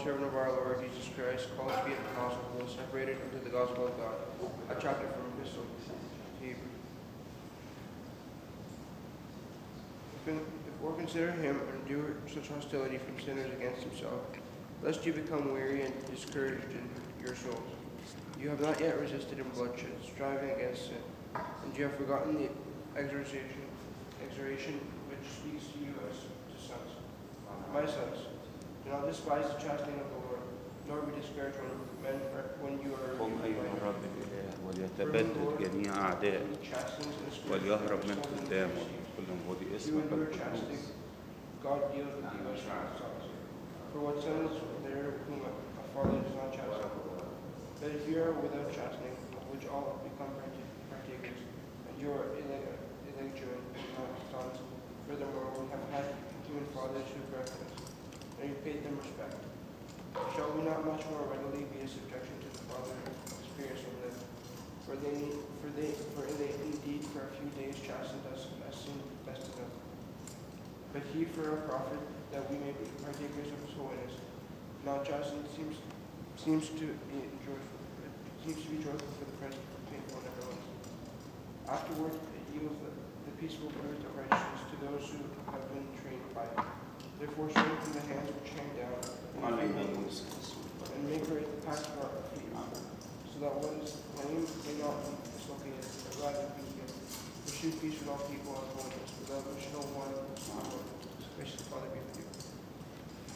bondservant of our Lord Jesus Christ, called to be an apostle, who was separated unto the gospel of God. A chapter from Epistle to Hebrews. Or consider him and endure such hostility from sinners against himself, lest you become weary and discouraged in your souls. You have not yet resisted in bloodshed, striving against sin, and you have forgotten the exhortation which speaks to you as to sons. My sons, do not despise the chastening of the Lord, nor be discouraged when you are قم rebuked أيها by الرب him. الإله For the وليتبدد Lord جميع أعدائك chastens and scourges وليهرب من those whom he قدامه receives. كل مضي You اسمك endure القدوس. chastening, God deals with you as with sons. For what son is there whom a father does not chasten? But if you are without chastening, of which all have become partakers, and you are illegitimate, not sons, furthermore we have had human fathers who corrected us, and we paid them respect. Shall we not much more readily be in subjection to the Father and experience from them? For they indeed for a few days chastened us as seemed best to them. But he for a profit, that we may be partakers of his holiness. Now chastening seems to be joyful for the present, but painful nevertheless. Afterwards it yields the peaceful fruit of righteousness to those who have been trained by it. Therefore strengthen the hands which hang down, and make great the path of our feet, so that what is lame may not be dislocated, but rather be healed. Pursue peace with all people and holiness, without which no one will see the Lord. Gracious Father, be with you.